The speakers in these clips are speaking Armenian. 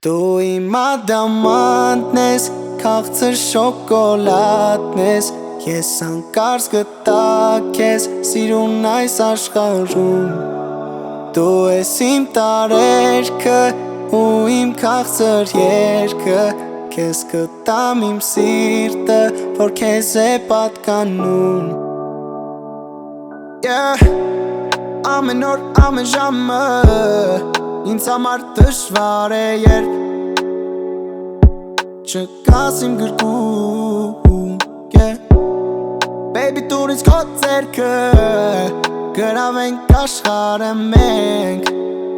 Դու իմ ադամանտն ես, քաղցր շոկոլադն ես, ես անկարծ գտա քեզ սիրուն այս աշխարհում։ Դու ես իմ տարերքը ու իմ քաղցր երգը, քեզ կտամ իմ սիրտը, որ քեզ է պատկանում։ Ամեն օր, ամեն ժամը ինձ համար դժվար է, երբ չկաս իմ գրկում, Baby դուր ինձ քո ձեռքը, գրավենք աշխարհը մենք,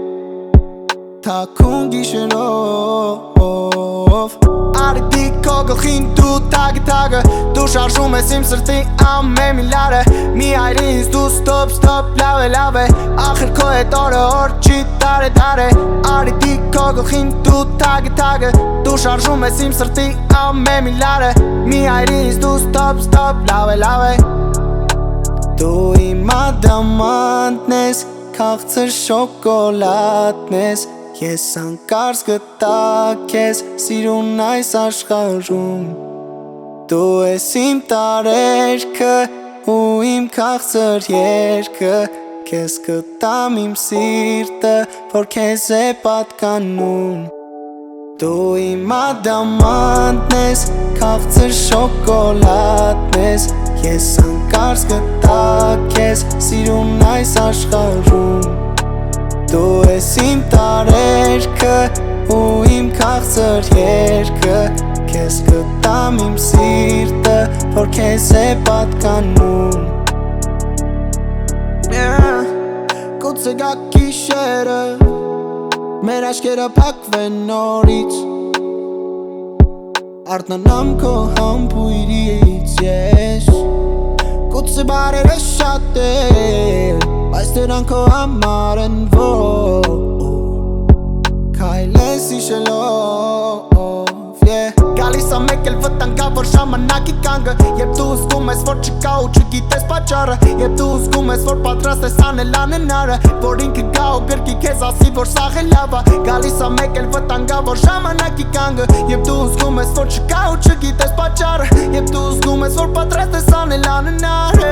թաքուն գիշերով, արիդի քո գլխին դու թագը, դու շարժում ես իմ սրտի ամեն միլարը, մի հայր ինձ դու ստոպ, լավ է, ախր քո հետ օրը օր չի տարե, արիդի քո գլխին դու թագը, դու շարժում ես իմ սրտի ամեն միլարը, մի հայր ինձ դու ստոպ, լավ է, դու իմ ադամանտն ես, քաղցր շոկոլադն ես, ես անկարծ գտա քեզ սիրուն այս աշխարհում։ Դու ես իմ տարերքը ու իմ քաղցր երգը, քեզ կտամ իմ սիրտը, որ քեզ է պատկանում։ Դու իմ ադամանտն ես, քաղցր շոկոլադն ես, ես անկարծ գտա քեզ սիրուն այս աշխարհում։ Դու ես իմ տարերքը ու իմ քաղցր երգը, քեզ կտամ իմ սիրտը, որ քեզ է պատկանում։ Գուցե գա գիշերը, մեր աչքերը փակվեն նորից, արթնանամ քո համբույրից ես, գուցե բարերը շատ են, բայց դրանք քո համար են քայլես հիշելով, գալիս ա մեկ էլ վտանգավոր ժամանակի կանգը, երբ դու զգում ես, որ չկա ու չգիտես պատճառը, երբ դու զգում ես, որ պատրաստ ես անել անհնարը, որ ինքը գա ու գրկի քեզ ասի, որ սաղ է լավ ա, գալիս ա մեկ էլ վտանգավոր ժամանակի կանգը, երբ դու զգում ես, որ չկա ու չգիտես պատճառը, երբ դու զգում ես, որ պատրաստ ես անել անհնարը։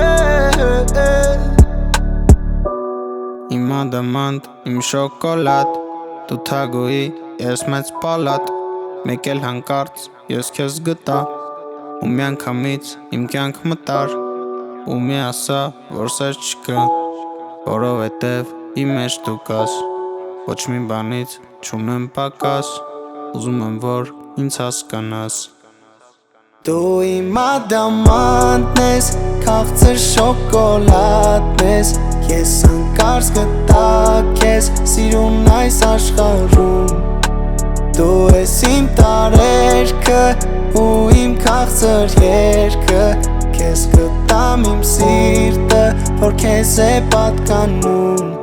Իմ ադամանտ, իմ շոկոլադ, դու թագուի, ես մեծ պալատ, մեկ էլ հանկարծ ես քեզ գտա, ու մի անգամից իմ կյանք մտար, ու մի ասա, որ սեր չկա, որովհետև իմ մեջ դու կաս, ոչ մի բանից չունեմ պակաս, ուզում եմ, որ ինձ հասկանաս։ Դու իմ ադամանտն ես, քաղցր շոկոլադն ես, ես անկարծ գտա քեզ սիրուն այս աշխարհում։ Դու ես իմ տարերքը ու իմ քաղցր երգը, քեզ կտամ իմ սիրտը, որ քեզ է պատկանում։